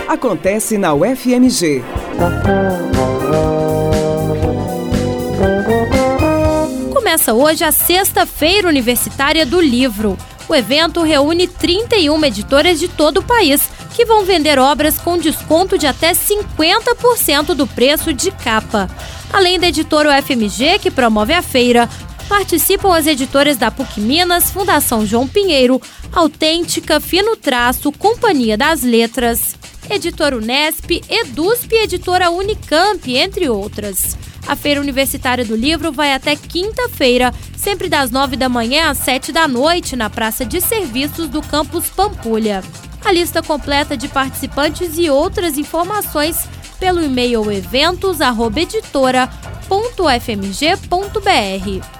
acontece na UFMG. Começa hoje a Sexta-feira Universitária do Livro. O evento reúne 31 editoras de todo o país, que vão vender obras com desconto de até 50% do preço de capa. Além da editora UFMG, que promove a feira, participam as editoras da PUC Minas, Fundação João Pinheiro, Autêntica, Fino Traço, Companhia das Letras, Editora Unesp, Edusp e Editora Unicamp, entre outras. A Feira Universitária do Livro vai até quinta-feira, sempre das 9 da manhã às 7 da noite, na Praça de Serviços do Campus Pampulha. A lista completa de participantes e outras informações pelo e-mail eventos@editora.ufmg.br.